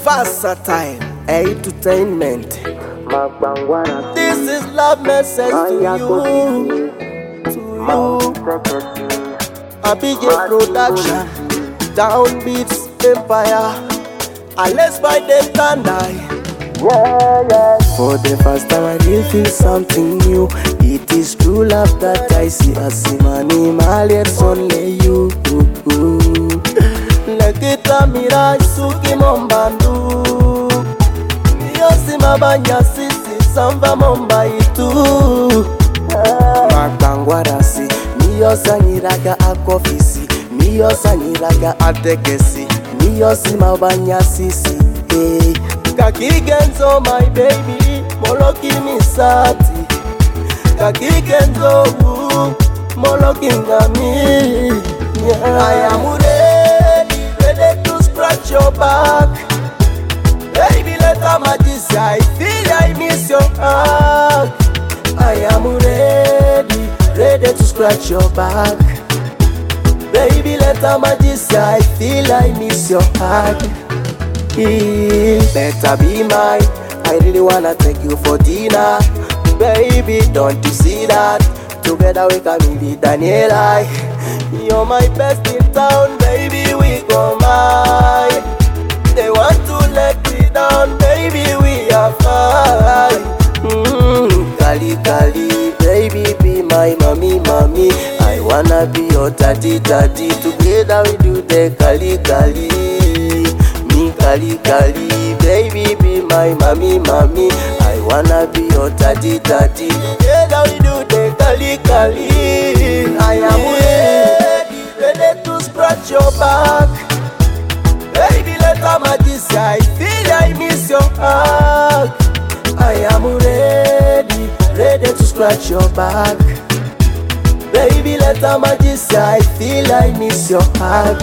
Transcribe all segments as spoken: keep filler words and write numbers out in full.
Versatile Entertainment. This is love message to you, to you. A B J Production, Downbeats Empire, and let's buy them tonight. Yeah, yeah. For the first time I did feel something new. It is true love that I see. I see money, my it's only you. Lekita mira isuki mombandu. Yosi mabanya sisi samba momba itu. Makangwarasi, miyosa nyiraga akofisi, miyosa nyiraga atekesi, miyosi mabanya sisi. Hey. Kakigenzo my baby, moloki misati. Kakigenzo uh, moloki ngami. Yeah. I am ready, ready to scratch your back. Baby, let my desire, I feel I miss your hug. I am ready, ready to scratch your back. Baby, let my desire, I feel I miss your hug. Better be mine, I really wanna take you for dinner. Baby, don't you see that? Together we can be Daniela. You're my best in town, baby, we go mine. They want to let me down, baby, we are fine. mm, Kali Kali, baby, be my mommy, mommy. I wanna be your daddy, daddy. Together we do the Kali Kali. Kali Kali, baby, be my mommy, mommy. I wanna be your daddy, daddy. Together we do the Kali Kali. I am ready, ready to scratch your back. Baby, let my desire, I feel I miss your hug. I am ready, ready to scratch your back. Baby, let my desire, I feel I miss your hug.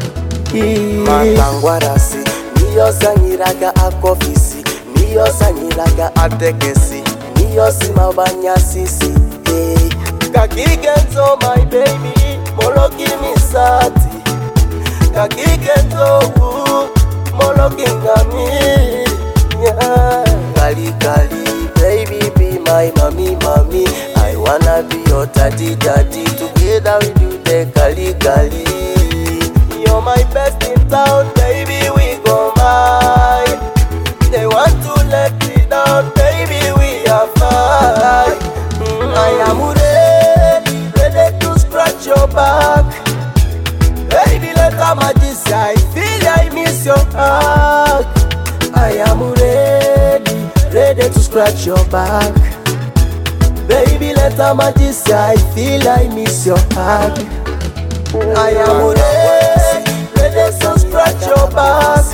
Makangwarasi, miyosa nyiraga akofisi, miyosa nyiraga atekesi, miyosi mabanya sisi. Hey. Kakigenzo my baby, moloki misati. Kakigenzo uh, moloki ngami. Yeah. Kali Kali, baby, be my mommy, mommy. I wanna be your daddy, daddy. Together we do the Kali Kali. You're my best in town, baby, we go mine. They want to let me down, baby, we are fine. mm, I am ready, ready to scratch your back. Baby, let my desire, I feel I miss your hug. I am ready, ready to scratch your back. Baby, let my desire, I feel I miss your hug. I am ready, ready to scratch your back.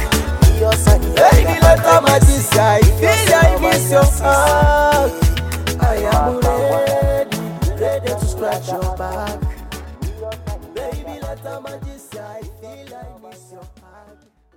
Baby, let my desire, I feel I miss your hug. I am ready, ready to scratch your back. Baby, let my desire, I feel I miss your hug.